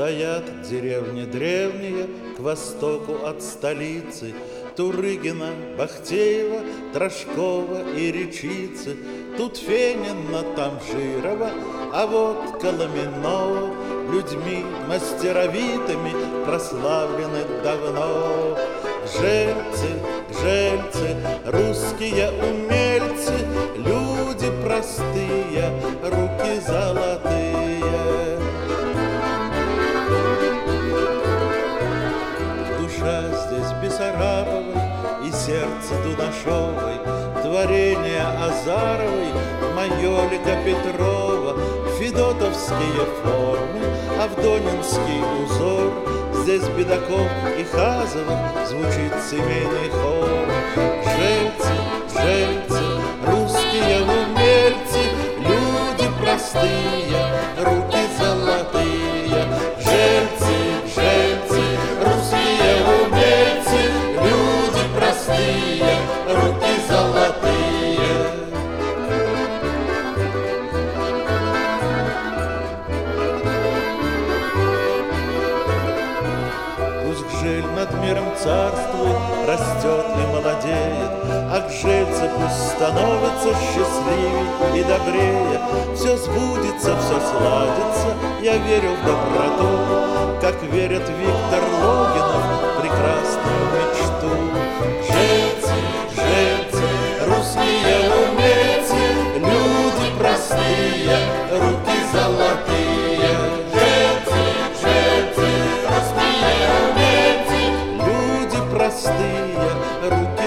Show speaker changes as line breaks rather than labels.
Стоят деревни древние к востоку от столицы, Турыгина, Бахтеева, Трошкова и Речицы. Тут Фенина, там Жирова, а вот Коломеново людьми мастеровитыми прославлены давно. Жильцы, жильцы, русские умельцы, люди простые, руки золотые. Душа здесь Бессараповой и сердце Дунашовой, творение Азаровой, Майолика Петрова, федотовские формы, авдонинский узор. Здесь Бедаков и Хазова звучит семейный хор. Жильцы, жильцы, русские умельцы, люди простые, руки золотые. Жильцы, жильцы, русские умельцы, люди простые, руки золотые. Гжель над миром царствует, растет и молодеет, а гжельцы пусть становятся счастливей и добрее. Все сбудется, все сладится, я верю в доброту, как верит Виктор Логинов в прекрасную мечту. Жильцы, жильцы, русские умельцы, люди простые, руки золотые. Простые руки